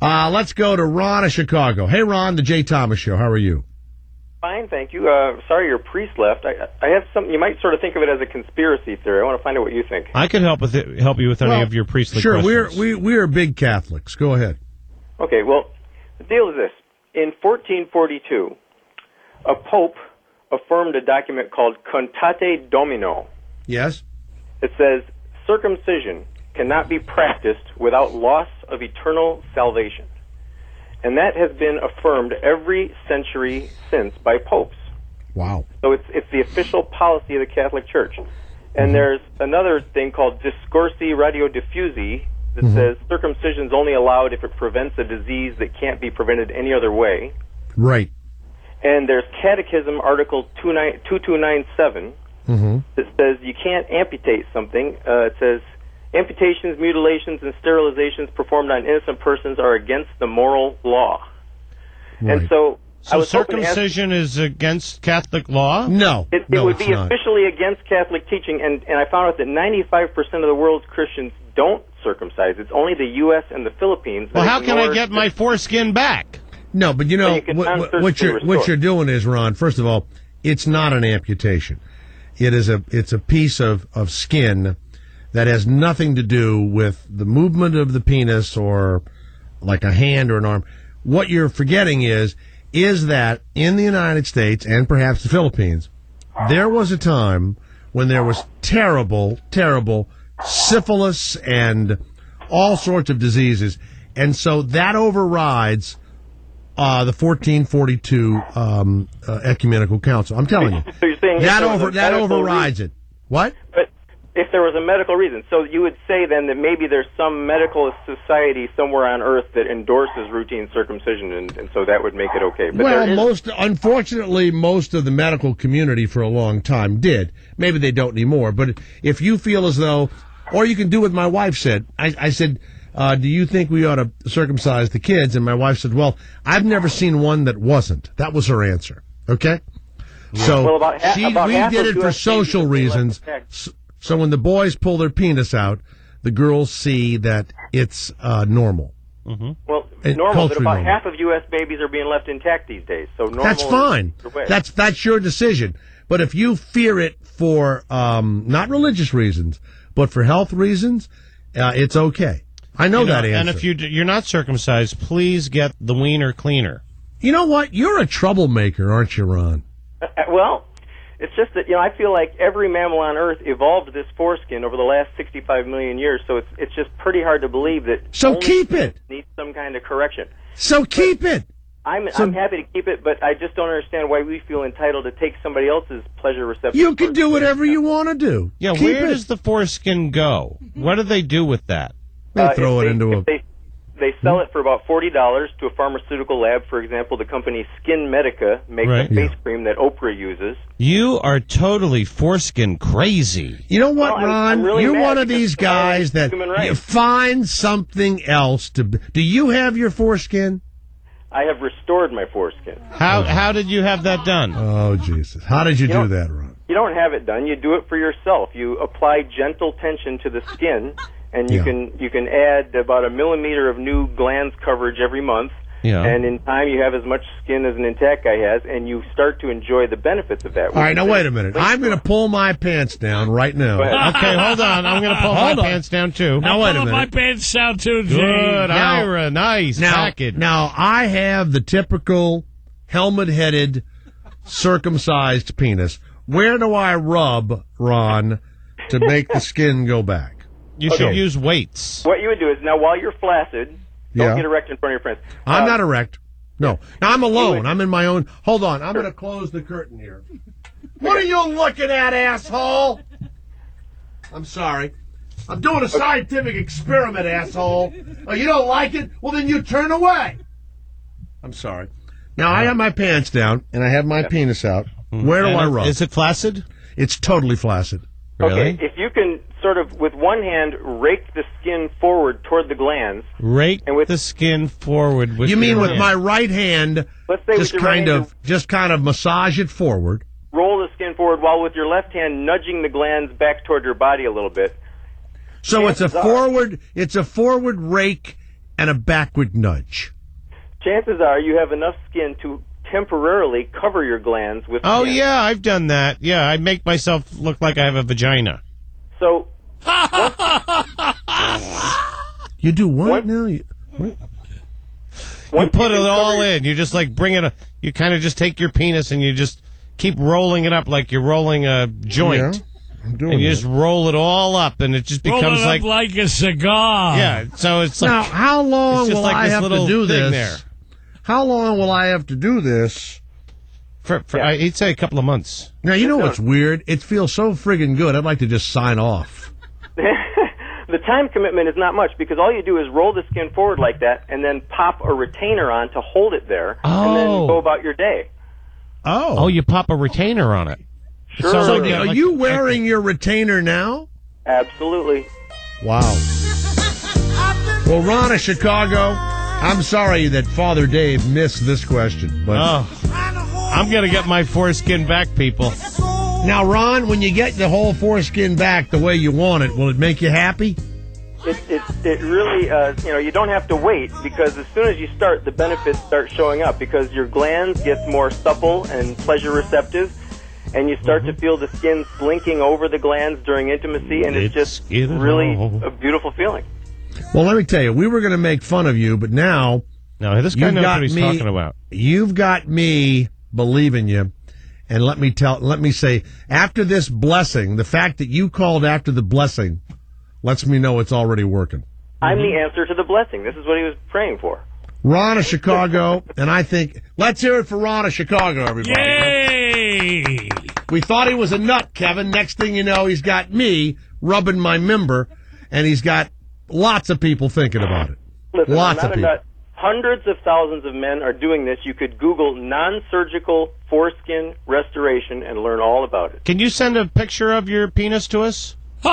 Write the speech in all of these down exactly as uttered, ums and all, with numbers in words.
Uh, let's go to Ron of Chicago. Hey, Ron, the Jay Thomas Show. How are you? Fine, thank you. Uh, sorry your priest left. I, I have something, you might sort of think of it as a conspiracy theory. I want to find out what you think. I can help with it, help you with any well, of your priestly sure, questions. Sure, we're, we, we're big Catholics. Go ahead. Okay, well, the deal is this. In fourteen forty-two, a pope affirmed a document called Contate Domino. Yes? It says, circumcision cannot be practiced without loss of eternal salvation. And that has been affirmed every century since by popes. Wow. So it's it's the official policy of the Catholic Church. And mm-hmm. there's another thing called Discorsi Radiodiffusi that mm-hmm. says circumcision is only allowed if it prevents a disease that can't be prevented any other way. Right. And there's Catechism Article two two nine seven mm-hmm. that says you can't amputate something. Uh, it says, amputations, mutilations, and sterilizations performed on innocent persons are against the moral law. Right. And so, so I was circumcision ask, is against Catholic law? No. It, it no, would be not. officially against Catholic teaching, and, and I found out that ninety-five percent of the world's Christians don't circumcise. It's only the U S and the Philippines that Well, how can I get the, my foreskin back? No, but you know, so you what, what, you're, what you're doing is, Ron, first of all, it's not an amputation. It is a, it's a piece of, of skin that has nothing to do with the movement of the penis or like a hand or an arm. What you're forgetting is, is that in the United States and perhaps the Philippines, there was a time when there was terrible, terrible syphilis and all sorts of diseases. And so that overrides uh, the fourteen forty-two um, uh, Ecumenical Council. I'm telling you. So you're saying that over that overrides reason. it. What? But if there was a medical reason, so you would say then that maybe there's some medical society somewhere on Earth that endorses routine circumcision, and, and so that would make it okay. But well, is... most unfortunately, most of the medical community for a long time did. Maybe they don't anymore. But if you feel as though, or you can do what my wife said. I, I said, uh, do you think we ought to circumcise the kids? And my wife said, well, I've never seen one that wasn't. That was her answer. Okay? Yeah. So well, about ha- she, about we half did of it for U S social reasons. So, so when the boys pull their penis out, the girls see that it's uh, normal. Mm-hmm. Well, and normal, but about normal. half of U S babies are being left intact these days. So normal That's fine. That's that's your decision. But if you fear it for um, not religious reasons, but for health reasons, uh, it's okay. I know, you know that answer. And if you, you're not circumcised, please get the wiener cleaner. You know what? You're a troublemaker, aren't you, Ron? Uh, well, it's just that, you know, I feel like every mammal on Earth evolved this foreskin over the last sixty-five million years, so it's it's just pretty hard to believe that. So keep it. Needs some kind of correction. So keep but it. I'm so, I'm happy to keep it, but I just don't understand why we feel entitled to take somebody else's pleasure reception. You can do whatever you want to do. Yeah, keep where it. does the foreskin go? What do they do with that? They uh, throw it they, into a. They, they sell it for about forty dollars to a pharmaceutical lab. For example, the company Skin Medica makes right. a face yeah. cream that Oprah uses. You are totally foreskin crazy. You know what, well, Ron? I'm, I'm really You're mad one of these guys that you find something else to. Do you have your foreskin? I have restored my foreskin. How oh. how did you have that done? Oh, Jesus. How did you, you do that, Ron? You don't have it done. You do it for yourself. You apply gentle tension to the skin, and you yeah. can you can add about a millimeter of new glands coverage every month. Yeah. And in time, you have as much skin as an intact guy has, and you start to enjoy the benefits of that. All right, now wait a minute. I'm going to pull my pants down right now. Okay, hold on. I'm going to pull hold my on. pants down, too. Now, wait a minute. my pants down, too, Gene. Good, now, Ira. Nice now, package. Now, I have the typical helmet-headed, circumcised penis. Where do I rub, Ron, to make the skin go back? You okay. should use weights. What you would do is, now while you're flaccid, don't yeah. get erect in front of your friends. I'm uh, not erect. No. Now, I'm alone. I'm in my own... Hold on. I'm going to close the curtain here. What are you looking at, asshole? I'm sorry. I'm doing a scientific experiment, asshole. Oh, you don't like it? Well, then you turn away. I'm sorry. Now, I have my pants down, and I have my penis out. Where do and I rub? Is it flaccid? It's totally flaccid. Really? Okay, if you can sort of, with one hand, rake the skin forward toward the glands. Rake and with, the skin forward with You mean your with hand. my right hand, Let's say just with your kind right of hand, just kind of massage it forward. Roll the skin forward while with your left hand nudging the glands back toward your body a little bit. So it's a Chances are- forward it's a forward rake and a backward nudge. Chances are you have enough skin to temporarily cover your glands with Oh, skin. yeah, I've done that. Yeah, I make myself look like I have a vagina. So, You do what, What? now? You, what? You put you it can all cover- in. You just like bring it. A, you kind of just take your penis and you just keep rolling it up like you're rolling a joint, Yeah, I'm doing and you it. just roll it all up, and it just Roll becomes it up like, like a cigar. yeah. So it's like Now, how long it's just will like I this have to little do thing this? there. How long will I have to do this? For, for I'd say a couple of months. Now, you know what's weird? It feels so friggin' good. I'd like to just sign off. The time commitment is not much because all you do is roll the skin forward like that and then pop a retainer on to hold it there and then Oh. go about your day. Oh. Oh, you pop a retainer on it. Sure. sounds So, like a- are like- you wearing your retainer now? Absolutely. Wow. Well, Ron of Chicago, I'm sorry that Father Dave missed this question. But Oh, I'm gonna get my foreskin back, people. now, Ron, when you get the whole foreskin back the way you want it, will it make you happy? It, it, it really, uh, you know, you don't have to wait because as soon as you start, the benefits start showing up because your glands get more supple and pleasure receptive, and you start to feel the skin slinking over the glands during intimacy, and it's, Let's just get it really on. a beautiful feeling. Well, let me tell you, we were going to make fun of you, but now No, this guy You've knows got what he's me- talking about. you've got me believing you. And let me tell, let me say, after this blessing, the fact that you called after the blessing lets me know it's already working. I'm the answer to the blessing. This is what he was praying for. Ron of Chicago, and I think, let's hear it for Ron of Chicago, everybody. Yay! We thought he was a nut, Kevin. Next thing you know, he's got me rubbing my member, and he's got lots of people thinking about it. Listen, Lots I'm of not a people. nut. Hundreds of thousands of men are doing this. You could Google non-surgical foreskin restoration and learn all about it. Can you send a picture of your penis to us? You,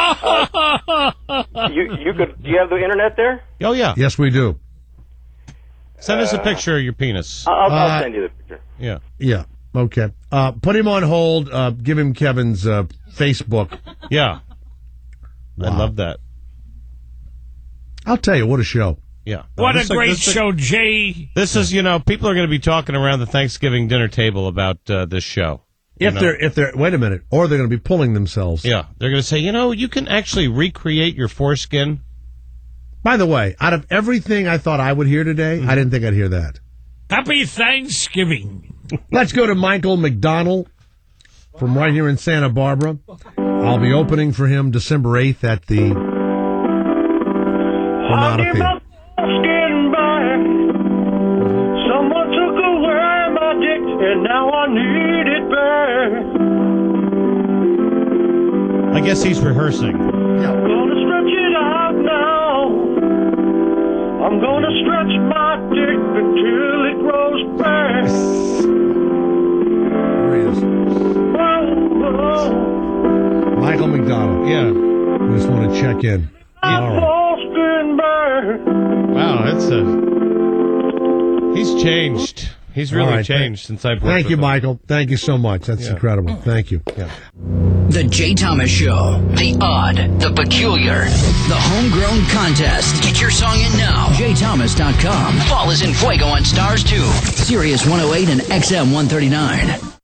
you could. Do you have the internet there? Oh, yeah. Yes, we do. Send us a picture of your penis. I'll, I'll Uh, send you the picture. Yeah. Yeah. Okay. Uh, put him on hold. Uh, give him Kevin's uh, Facebook. Yeah. I Wow. love that. I'll tell you, what a show. Yeah. What This a is- great this is- show, Jay. This is, you know, people are going to be talking around the Thanksgiving dinner table about uh, this show. You If know? they're, if they're, wait a minute, or they're going to be pulling themselves. Yeah. They're going to say, you know, you can actually recreate your foreskin. By the way, out of everything I thought I would hear today, I didn't think I'd hear that. Happy Thanksgiving. Let's go to Michael McDonald from right here in Santa Barbara. I'll be opening for him December eighth at the Granada Theater. Skin back. Someone took away my dick, and now I need it back. I guess he's rehearsing. Gonna stretch it out now. I'm gonna stretch my dick until it grows back. There he is. Whoa, whoa. Michael McDonald. Yeah. We just want to check in. All right. Oh, skin back. Wow, that's a. He's changed. He's really All right, changed since I've worked Thank with you, him. Michael. Thank you so much. That's Yeah. incredible. Thank you. The Jay Thomas Show. The odd, the peculiar, the homegrown contest. Get your song in now. Jay Thomas dot com. Fall is in Fuego on Stars two. Sirius one oh eight and X M one thirty-nine.